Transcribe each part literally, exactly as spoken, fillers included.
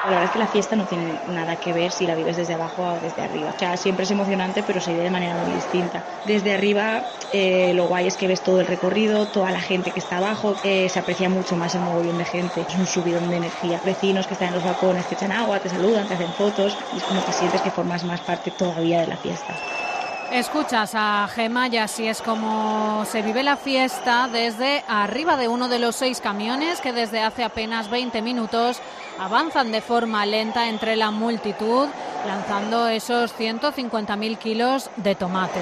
La verdad es que la fiesta no tiene nada que ver si la vives desde abajo o desde arriba. O sea, siempre es emocionante, pero se vive de manera muy distinta. Desde arriba, eh, lo guay es que ves todo el recorrido, toda la gente que está abajo, eh, se aprecia mucho más el mogollón de gente. Es un subidón de energía. Vecinos que están en los balcones, te echan agua, te saludan, te hacen fotos, y es como que sientes que formas más parte todavía de la fiesta. Escuchas a Gemma y así es como se vive la fiesta desde arriba de uno de los seis camiones que desde hace apenas veinte minutos avanzan de forma lenta entre la multitud, lanzando esos ciento cincuenta mil kilos de tomates.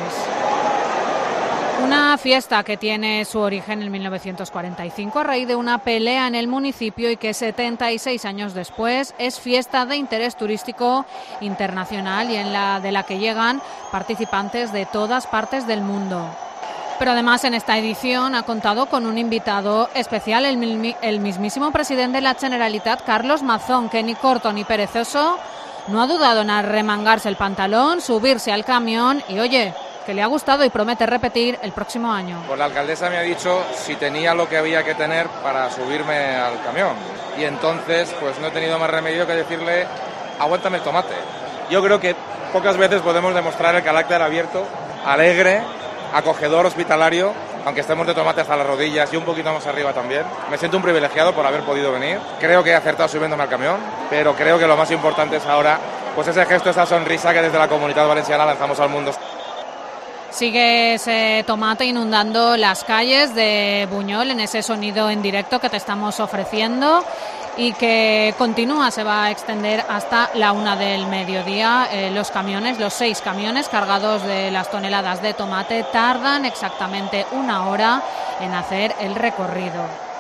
Una fiesta que tiene su origen en mil novecientos cuarenta y cinco a raíz de una pelea en el municipio y que setenta y seis años después es fiesta de interés turístico internacional y en la de la que llegan participantes de todas partes del mundo. Pero además en esta edición ha contado con un invitado especial, el, el mismísimo presidente de la Generalitat, Carlos Mazón, que ni corto ni perezoso no ha dudado en arremangarse el pantalón, subirse al camión y oye, que le ha gustado y promete repetir el próximo año. Pues la alcaldesa me ha dicho si tenía lo que había que tener para subirme al camión. Y entonces, pues no he tenido más remedio que decirle, aguántame el tomate. Yo creo que pocas veces podemos demostrar el carácter abierto, alegre, acogedor, hospitalario, aunque estemos de tomate hasta las rodillas y un poquito más arriba también. Me siento un privilegiado por haber podido venir. Creo que he acertado subiéndome al camión, pero creo que lo más importante es ahora, pues ese gesto, esa sonrisa que desde la Comunitat Valenciana lanzamos al mundo. Sigue ese tomate inundando las calles de Buñol en ese sonido en directo que te estamos ofreciendo y que continúa, se va a extender hasta la una del mediodía. Eh, los camiones, los seis camiones cargados de las toneladas de tomate tardan exactamente una hora en hacer el recorrido.